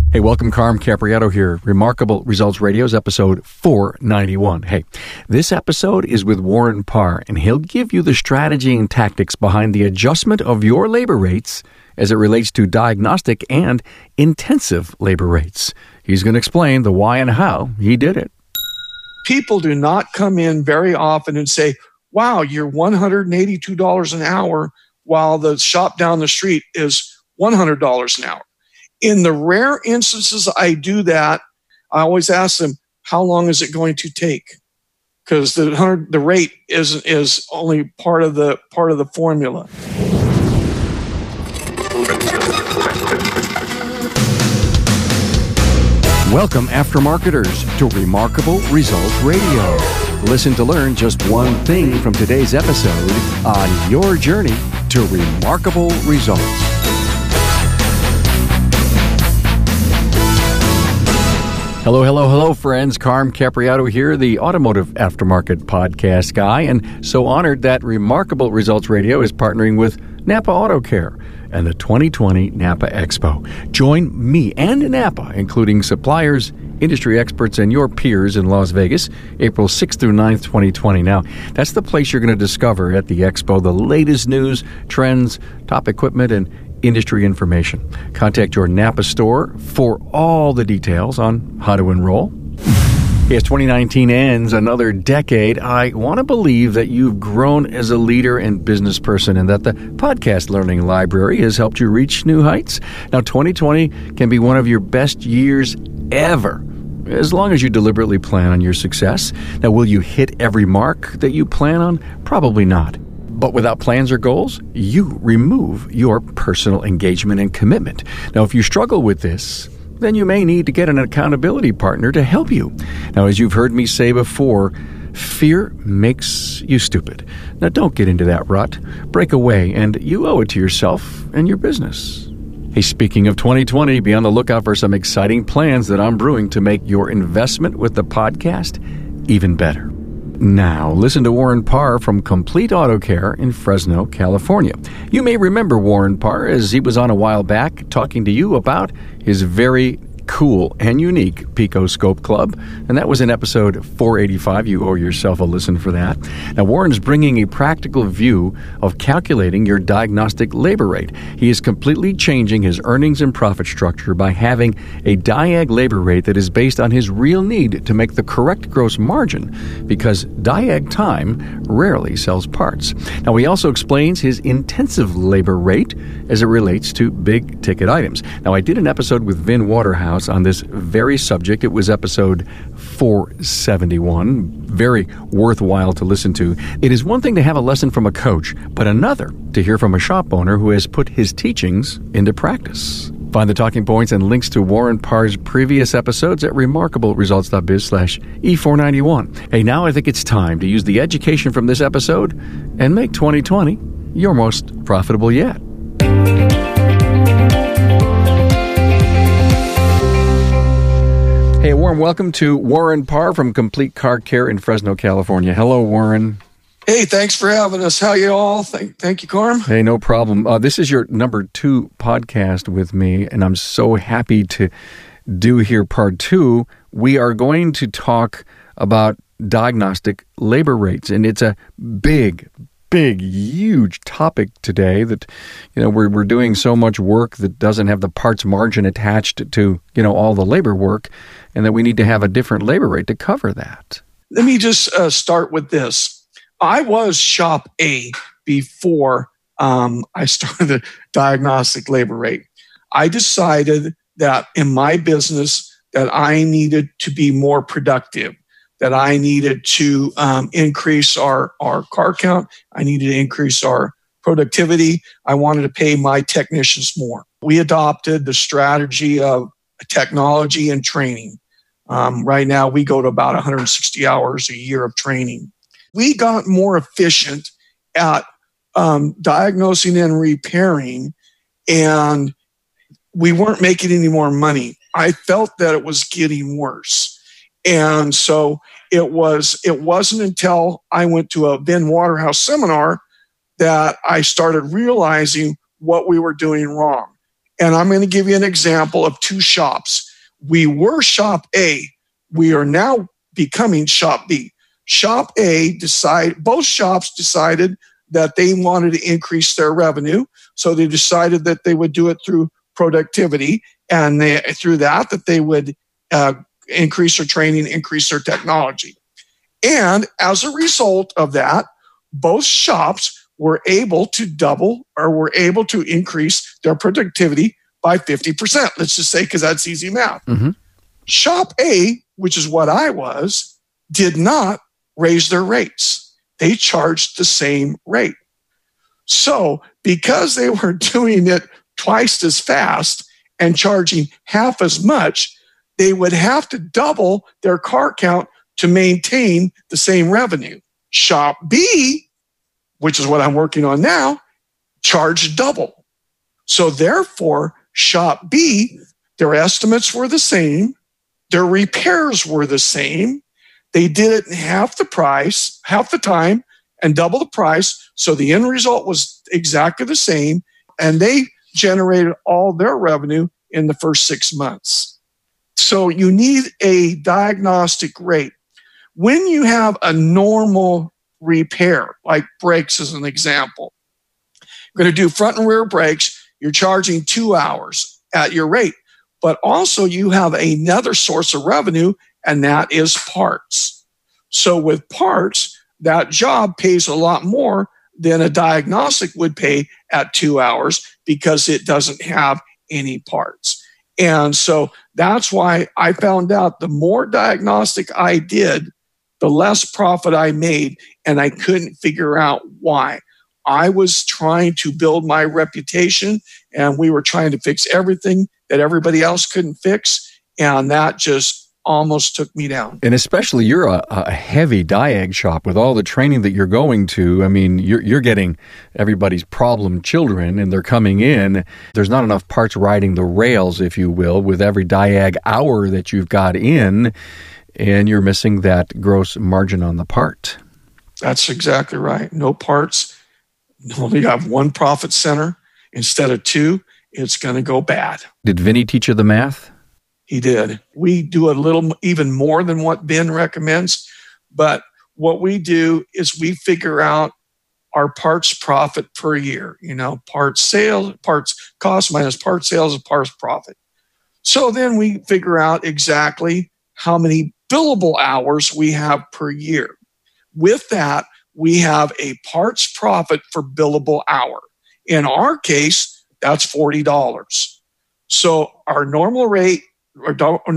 Hey, welcome. Carm Capriato here. Remarkable Results Radio's episode 491. Hey, this episode is with Warren Parr, and he'll give you the strategy and tactics behind the adjustment of your labor rates as it relates to diagnostic and intensive labor rates. He's going to explain the why and how he did it. People do not come in very often and say, wow, you're $182 an hour while the shop down the street is $100 an hour. In the rare instances I do that, I always ask them, how long is it going to take? Because the rate is only part of the formula. Welcome, aftermarketers, to Remarkable Results Radio. Listen to learn just one thing from today's episode on your journey to remarkable results. Hello, friends. Carm Capriato here, the Automotive Aftermarket Podcast guy, and so honored that Remarkable Results Radio is partnering with Napa Auto Care and the 2020 Napa Expo. Join me and Napa, including suppliers, industry experts, and your peers in Las Vegas, April 6th through 9th, 2020. Now, that's the place you're going to discover at the Expo the latest news, trends, top equipment, and industry information. Contact your Napa store for all the details on how to enroll. As 2019 ends another decade, I want to believe that you've grown as a leader and business person and that the podcast learning library has helped you reach new heights. Now, 2020 can be one of your best years ever, as long as you deliberately plan on your success. Now, will you hit every mark that you plan on? Probably not. But without plans or goals, you remove your personal engagement and commitment. Now, if you struggle with this, then you may need to get an accountability partner to help you. Now, as you've heard me say before, fear makes you stupid. Now, don't get into that rut. Break away, and you owe it to yourself and your business. Hey, speaking of 2020, be on the lookout for some exciting plans that I'm brewing to make your investment with the podcast even better. Now, listen to Warren Parr from Complete Auto Care in Fresno, California. You may remember Warren Parr as he was on a while back talking to you about his very cool and unique Pico Scope Club, and that was in episode 485. You owe yourself a listen for that. Now, Warren's bringing a practical view of calculating your diagnostic labor rate. He is completely changing his earnings and profit structure by having a diag labor rate that is based on his real need to make the correct gross margin, because diag time rarely sells parts. Now, he also explains his intensive labor rate as it relates to big ticket items. Now, I did an episode with Vin Waterhouse on this very subject. It was episode 471. Very worthwhile to listen to. It is one thing to have a lesson from a coach, but another to hear from a shop owner who has put his teachings into practice. Find the talking points and links to Warren Parr's previous episodes at remarkableresults.biz/E491. Hey, now I think it's time to use the education from this episode and make 2020 your most profitable yet. Hey, Warren, welcome to Warren Parr from Complete Car Care in Fresno, California. Hello, Warren. Hey, thanks for having us. How you all? Thank you, Carm. Hey, no problem. This is your number 2 podcast with me, and I'm so happy to do here part 2. We are going to talk about diagnostic labor rates, and it's a big, huge topic today that, we're doing so much work that doesn't have the parts margin attached to, all the labor work, and that we need to have a different labor rate to cover that. Let me just start with this. I was shop A before I started the diagnostic labor rate. I decided that in my business that I needed to be more productive, that I needed to increase our car count. I needed to increase our productivity. I wanted to pay my technicians more. We adopted the strategy of technology and training. Right now, we go to about 160 hours a year of training. We got more efficient at diagnosing and repairing, and we weren't making any more money. I felt that it was getting worse. And so it wasn't until I went to a Vin Waterhouse seminar that I started realizing what we were doing wrong. And I'm going to give you an example of two shops. We were Shop A. We are now becoming Shop B. Shop A both shops decided that they wanted to increase their revenue. So they decided that they would do it through productivity, and through that they would increase their training, increase their technology. And as a result of that, both shops were able to double or were able to increase their productivity by 50%. Let's just say, because that's easy math. Mm-hmm. Shop A, which is what I was, did not raise their rates. They charged the same rate. So because they were doing it twice as fast and charging half as much, they would have to double their car count to maintain the same revenue. Shop B, which is what I'm working on now, charged double. So therefore, Shop B, their estimates were the same, their repairs were the same. They did it in half the time, and double the price. So the end result was exactly the same, and they generated all their revenue in the first 6 months. So you need a diagnostic rate. When you have a normal repair, like brakes as an example, you're going to do front and rear brakes, you're charging 2 hours at your rate. But also you have another source of revenue, and that is parts. So with parts, that job pays a lot more than a diagnostic would pay at 2 hours because it doesn't have any parts. And so that's why I found out the more diagnostic I did, the less profit I made, and I couldn't figure out why. I was trying to build my reputation, and we were trying to fix everything that everybody else couldn't fix, and that just almost took me down. And especially you're a heavy diag shop with all the training that you're going to. I mean, you're getting everybody's problem children, and they're coming in. There's not enough parts riding the rails, if you will, with every diag hour that you've got in, and you're missing that gross margin on the part. That's exactly right. No parts. Only have one profit center instead of two. It's going to go bad. Did Vinny teach you the math? He did. We do a little even more than what Ben recommends, but what we do is we figure out our parts profit per year. Parts sales, parts cost minus parts sales is parts profit. So then we figure out exactly how many billable hours we have per year. With that, we have a parts profit for billable hour. In our case, that's $40. So our normal rate is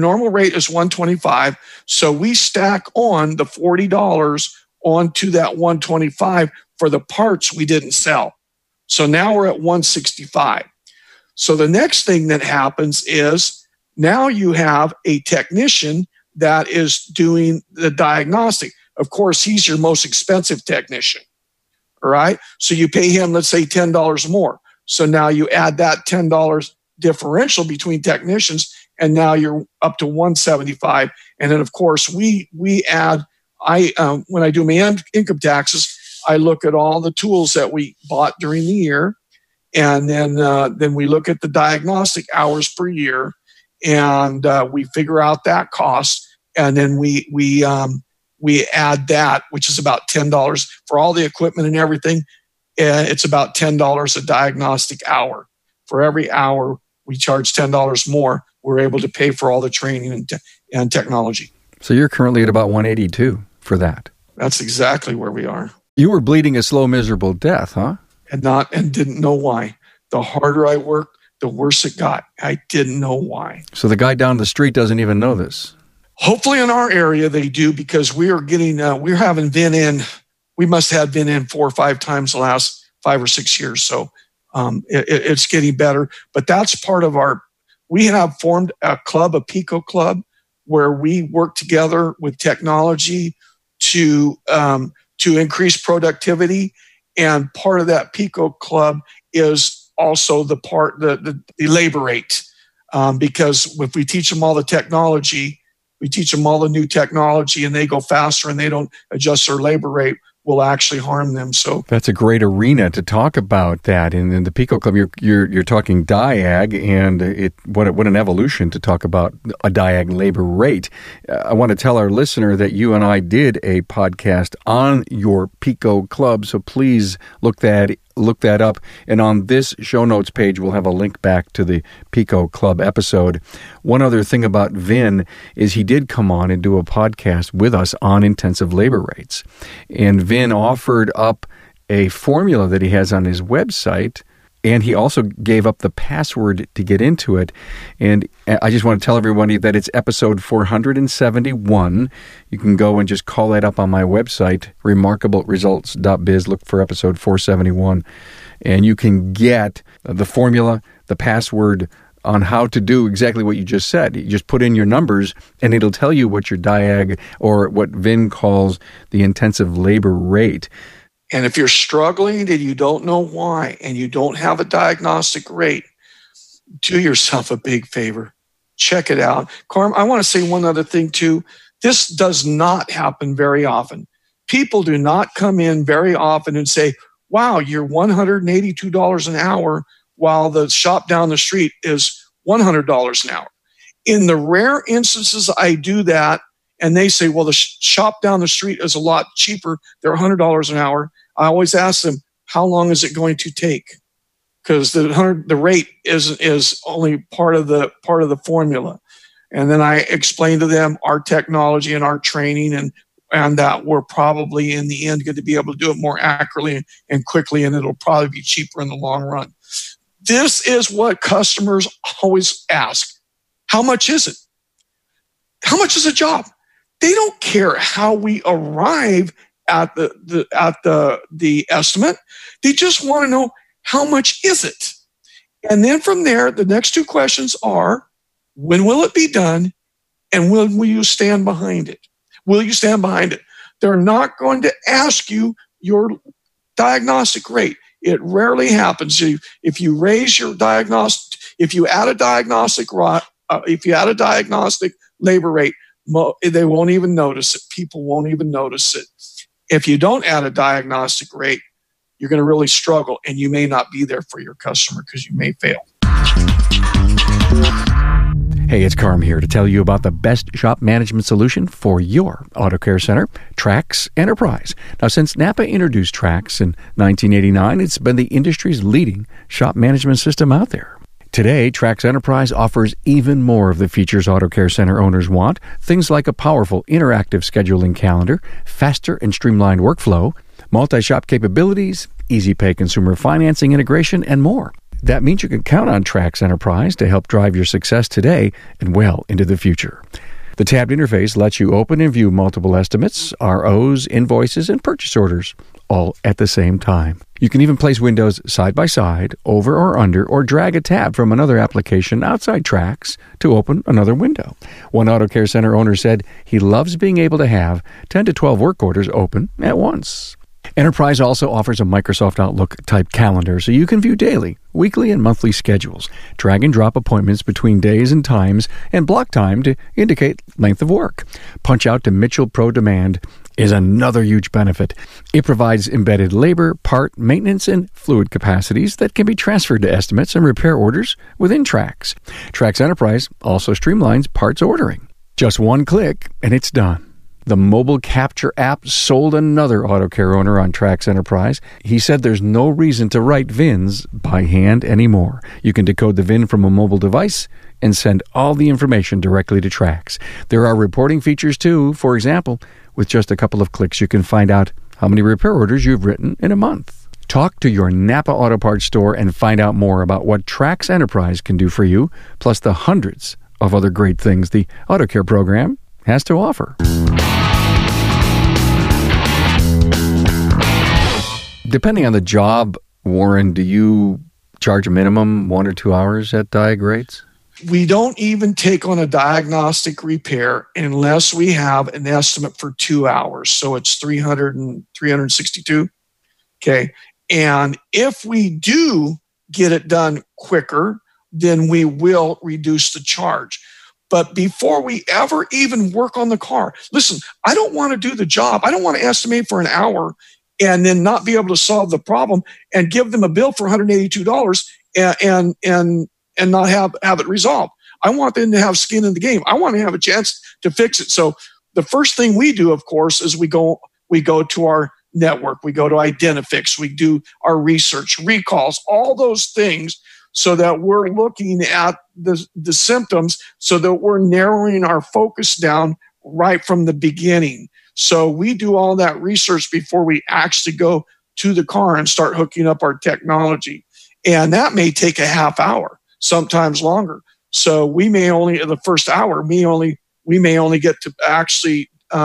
$125. So we stack on the $40 onto that $125 for the parts we didn't sell. So now we're at $165. So the next thing that happens is now you have a technician that is doing the diagnostic. Of course, he's your most expensive technician. All right. So you pay him, let's say, $10 more. So now you add that $10 differential between technicians, and now you're up to $175. And then, of course, we add. When I do my income taxes, I look at all the tools that we bought during the year, and then we look at the diagnostic hours per year, and we figure out that cost, and then we add that, which is about $10 for all the equipment and everything. It's about $10 a diagnostic hour. For every hour we charge $10 more, we're able to pay for all the training and technology. So you're currently at about 182 for that. That's exactly where we are. You were bleeding a slow, miserable death, huh? And didn't know why. The harder I worked, the worse it got. I didn't know why. So the guy down the street doesn't even know this. Hopefully in our area they do, because we're having Vin in. We must have been in 4 or 5 times the last 5 or 6 years. So it's getting better. But that's part of we have formed a club, a PICO club, where we work together with technology to increase productivity. And part of that PICO club is also the labor rate. Because if we teach them all the technology, we teach them all the new technology, and they go faster and they don't adjust their labor rate, will actually harm them. So that's a great arena to talk about that. And in the Pico Club, you're talking diag, and what an evolution to talk about a diag labor rate. I want to tell our listener that you and I did a podcast on your Pico Club, so please look that up. And on this show notes page, we'll have a link back to the Pico Club episode. One other thing about Vin is he did come on and do a podcast with us on intensive labor rates. And Vin offered up a formula that he has on his website, and he also gave up the password to get into it. And I just want to tell everybody that it's episode 471. You can go and just call that up on my website, remarkableresults.biz. Look for episode 471. And you can get the formula, the password on how to do exactly what you just said. You just put in your numbers, and it'll tell you what your diag, or what Vin calls the intensive labor rate. And if you're struggling and you don't know why, and you don't have a diagnostic rate, do yourself a big favor. Check it out. Carm, I want to say one other thing too. This does not happen very often. People do not come in very often and say, wow, you're $182 an hour, while the shop down the street is $100 an hour. In the rare instances I do that, and they say, well, the shop down the street is a lot cheaper, they're $100 an hour, I always ask them, how long is it going to take? Because the rate is only part of the formula. And then I explain to them our technology and our training, and that we're probably in the end going to be able to do it more accurately and quickly, and it'll probably be cheaper in the long run. This is what customers always ask. How much is it? How much is a job? They don't care how we arrive at the estimate. They just want to know, how much is it? And then from there, the next two questions are, when will it be done? And when will you stand behind it? Will you stand behind it? They're not going to ask you your diagnostic rate. It rarely happens. If you raise your diagnostic, if you add a diagnostic labor rate, they won't even notice it. People won't even notice it. If you don't add a diagnostic rate, you're going to really struggle, and you may not be there for your customer because you may fail. Hey, it's Carm here to tell you about the best shop management solution for your auto care center, Trax Enterprise. Now, since Napa introduced Trax in 1989, it's been the industry's leading shop management system out there. Today, Trax Enterprise offers even more of the features auto care center owners want, things like a powerful interactive scheduling calendar, faster and streamlined workflow, multi-shop capabilities, easy pay consumer financing integration, and more. That means you can count on Trax Enterprise to help drive your success today and well into the future. The tabbed interface lets you open and view multiple estimates, ROs, invoices, and purchase orders, all at the same time. You can even place windows side by side, over or under, or drag a tab from another application outside Trax to open another window. One auto care center owner said he loves being able to have 10 to 12 work orders open at once. Enterprise also offers a Microsoft Outlook type calendar so you can view daily, weekly, and monthly schedules, drag and drop appointments between days and times, and block time to indicate length of work. Punch out to Mitchell Pro Demand is another huge benefit. It provides embedded labor, part, maintenance, and fluid capacities that can be transferred to estimates and repair orders within Trax. Trax Enterprise also streamlines parts ordering. Just one click and it's done. The mobile capture app sold another auto care owner on Trax Enterprise. He said there's no reason to write VINs by hand anymore. You can decode the VIN from a mobile device and send all the information directly to Trax. There are reporting features too. For example, with just a couple of clicks, you can find out how many repair orders you've written in a month. Talk to your Napa Auto Parts store and find out more about what Trax Enterprise can do for you, plus the hundreds of other great things the Auto Care program has to offer. Depending on the job, Warren, do you charge a minimum 1 or 2 hours at diag rates? We don't even take on a diagnostic repair unless we have an estimate for 2 hours. So it's 362. Okay. And if we do get it done quicker, then we will reduce the charge. But before we ever even work on the car, listen, I don't want to do the job. I don't want to estimate for an hour and then not be able to solve the problem and give them a bill for $182 and not have it resolved. I want them to have skin in the game. I want to have a chance to fix it. So the first thing we do, of course, is we go to our network. We go to Identifix. We do our research, recalls, all those things, so that we're looking at the symptoms, so that we're narrowing our focus down right from the beginning. So we do all that research before we actually go to the car and start hooking up our technology. And that may take a half hour, sometimes longer. So we may only, in the first hour, we may only get to actually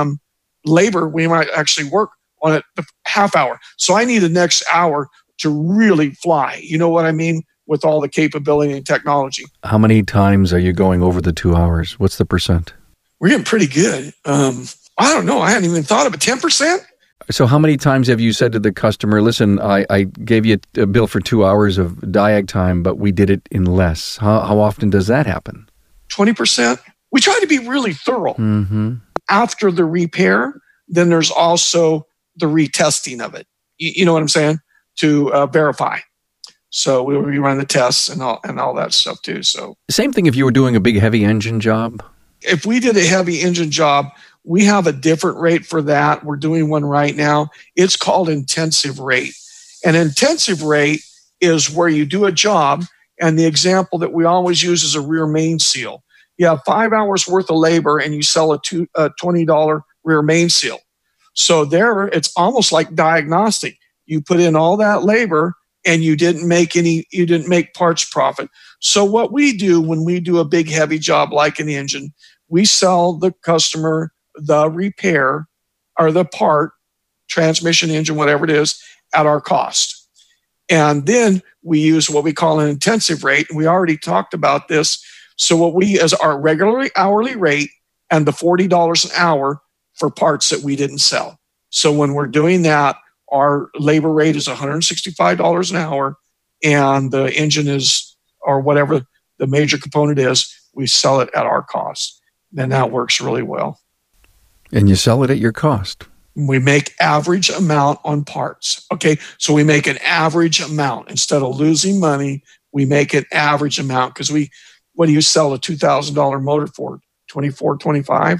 labor. We might actually work on it a half hour. So I need the next hour to really fly. You know what I mean? With all the capability and technology. How many times are you going over the 2 hours? What's the percent? We're getting pretty good. I don't know. I hadn't even thought of it. 10%? So how many times have you said to the customer, listen, I gave you a bill for 2 hours of diag time, but we did it in less? How often does that happen? 20%. We try to be really thorough. Mm-hmm. After the repair, then there's also the retesting of it. You know what I'm saying? To verify. So we run the tests and all that stuff too. So same thing if you were doing a big heavy engine job? If we did a heavy engine job, we have a different rate for that. We're doing one right now. It's called intensive rate. An intensive rate is where you do a job, and the example that we always use is a rear main seal. You have 5 hours worth of labor and you sell a $20 rear main seal. So there, it's almost like diagnostic. You put in all that labor and you didn't make parts profit. So what we do when we do a big heavy job like an engine, we sell the customer the repair or the part, transmission, engine, whatever it is, at our cost. And then we use what we call an intensive rate. We already talked about this. So what we, as our regular hourly rate and the $40 an hour for parts that we didn't sell. So when we're doing that, our labor rate is $165 an hour, and the engine is, or whatever the major component is, we sell it at our cost. And that works really well. And you sell it at your cost. We make average amount on parts. Okay, so we make an average amount. Instead of losing money, we make an average amount, because what do you sell a $2,000 motor for? 24, 25?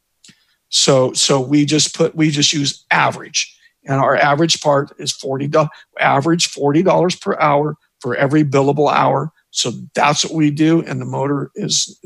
So we just use average. And our average part is $40 per hour for every billable hour. So that's what we do. And the motor is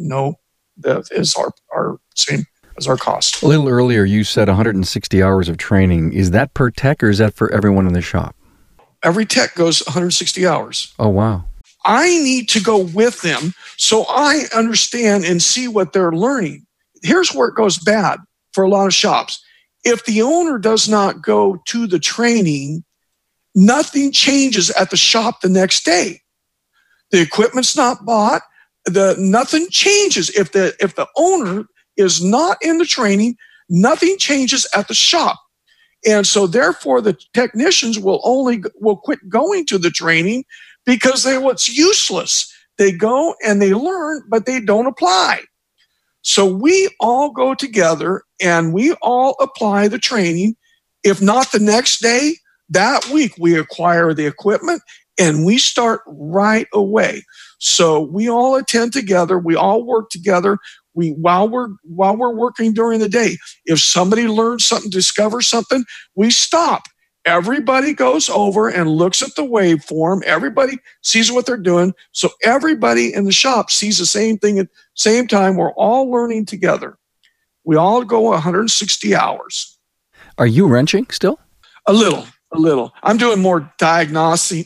our same as our cost. A little earlier, you said 160 hours of training. Is that per tech, or is that for everyone in the shop? Every tech goes 160 hours. Oh, wow. I need to go with them so I understand and see what they're learning. Here's where it goes bad for a lot of shops. If the owner does not go to the training, nothing changes at the shop the next day. The equipment's not bought. Nothing changes. If the owner is not in the training, nothing changes at the shop. And so therefore the technicians will quit going to the training, because it's useless. They go and they learn, but they don't apply. So we all go together and we all apply the training. If not the next day, that week we acquire the equipment and we start right away. So we all attend together. We all work together. While we're working during the day, if somebody learns something, discovers something, we stop. Everybody goes over and looks at the waveform. Everybody sees what they're doing. So everybody in the shop sees the same thing at the same time. We're all learning together. We all go 160 hours. Are you wrenching still? A little. I'm doing more diagnosing,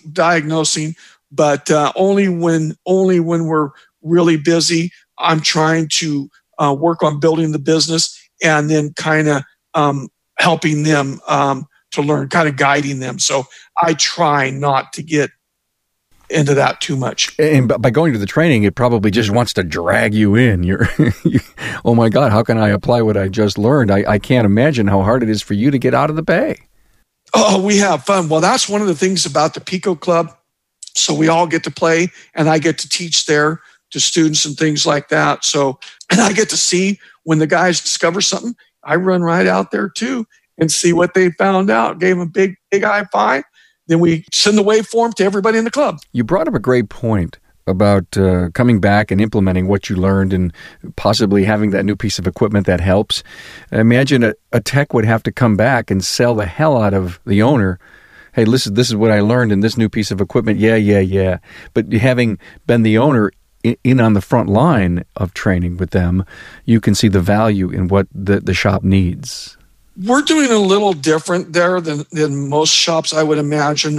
but only when we're really busy. I'm trying to work on building the business and then kind of helping them to learn, kind of guiding them. So I try not to get into that too much. And by going to the training, it probably just wants to drag you in. Oh my God, how can I apply what I just learned? I can't imagine how hard it is for you to get out of the bay. Oh, we have fun. Well, that's one of the things about the Pico Club. So we all get to play, and I get to teach there to students and things like that. So, and I get to see when the guys discover something, I run right out there too and see what they found out. Gave them a big high five. Then we send the waveform to everybody in the club. You brought up a great point about coming back and implementing what you learned and possibly having that new piece of equipment that helps. Imagine a tech would have to come back and sell the hell out of the owner. Hey, listen, this is what I learned in this new piece of equipment. Yeah. But having been the owner in on the front line of training with them, you can see the value in what the shop needs. We're doing a little different there than most shops, I would imagine.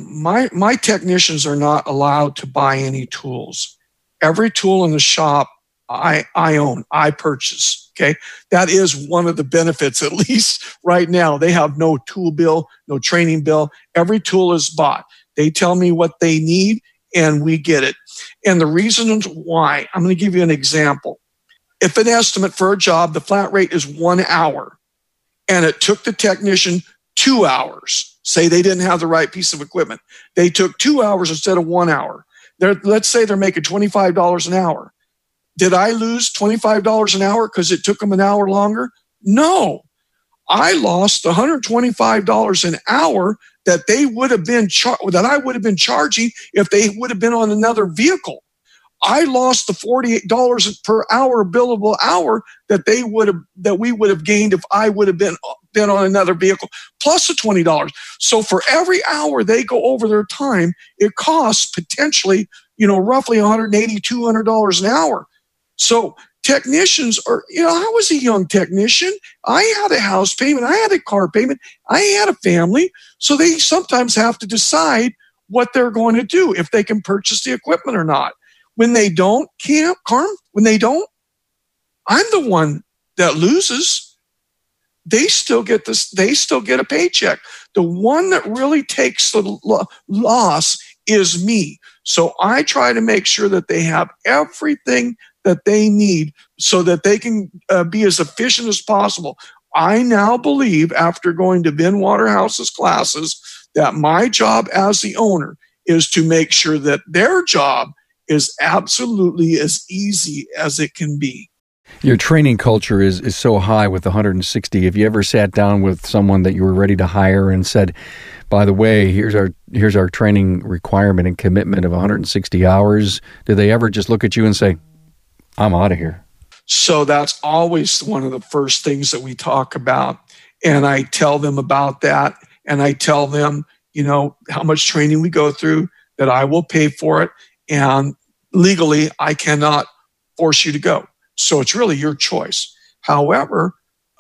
My technicians are not allowed to buy any tools. Every tool in the shop I own, I purchase. Okay, that is one of the benefits, at least right now. They have no tool bill, no training bill. Every tool is bought. They tell me what they need, and we get it. And the reasons why, I'm going to give you an example. If an estimate for a job, the flat rate is 1 hour, and it took the technician 2 hours. Say they didn't have the right piece of equipment. They took 2 hours instead of 1 hour. Let's say they're making $25 an hour. Did I lose $25 an hour because it took them an hour longer? No. I lost $125 an hour that they would have been that I would have been charging if they would have been on another vehicle. I lost the $48 per hour billable hour that we would have gained if I would have been on another vehicle, plus the $20. So for every hour they go over their time, it costs potentially, roughly $180, $200 an hour. So technicians are, I was a young technician. I had a house payment. I had a car payment. I had a family. So they sometimes have to decide what they're going to do, if they can purchase the equipment or not. When they don't, when they don't, I'm the one that loses. They still get this. They still get a paycheck. The one that really takes the loss is me. So I try to make sure that they have everything that they need so that they can be as efficient as possible. I now believe, after going to Ben Waterhouse's classes, that my job as the owner is to make sure that their job is absolutely as easy as it can be. Your training culture is so high with 160. Have you ever sat down with someone that you were ready to hire and said, by the way, here's our training requirement and commitment of 160 hours? Did they ever just look at you and say, I'm out of here? So that's always one of the first things that we talk about. And I tell them about that. And I tell them, how much training we go through, that I will pay for it. And legally, I cannot force you to go. So it's really your choice. However,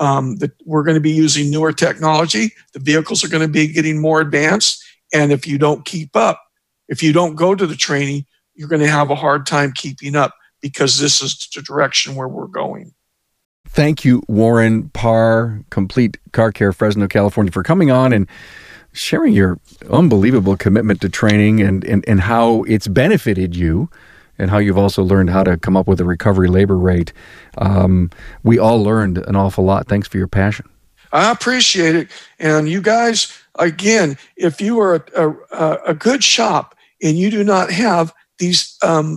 we're going to be using newer technology. The vehicles are going to be getting more advanced. And if you don't keep up, if you don't go to the training, you're going to have a hard time keeping up, because this is the direction where we're going. Thank you, Warren Parr, Complete Car Care, Fresno, California, for coming on and sharing your unbelievable commitment to training and how it's benefited you, and how you've also learned how to come up with a recovery labor rate. We all learned an awful lot. Thanks for your passion. I appreciate it. And you guys, again, if you are a good shop and you do not have these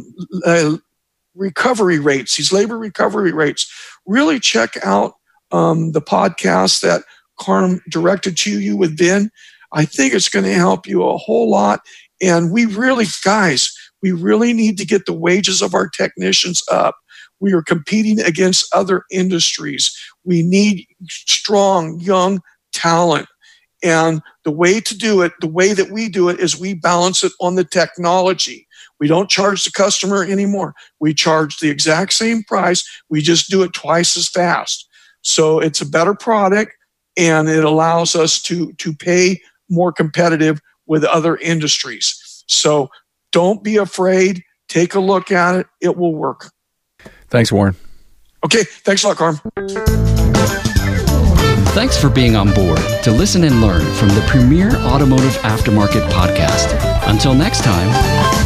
recovery rates, these labor recovery rates, really check out the podcast that Carm directed to you with Ben. I think it's going to help you a whole lot. And we really need to get the wages of our technicians up. We are competing against other industries. We need strong, young talent. And the way to do it, the way that we do it, is we balance it on the technology. We don't charge the customer anymore. We charge the exact same price. We just do it twice as fast. So it's a better product, and it allows us to pay more competitive with other industries. So don't be afraid. Take a look at it. It will work. Thanks, Warren. Okay. Thanks a lot, Carm. Thanks for being on board to listen and learn from the premier automotive aftermarket podcast. Until next time.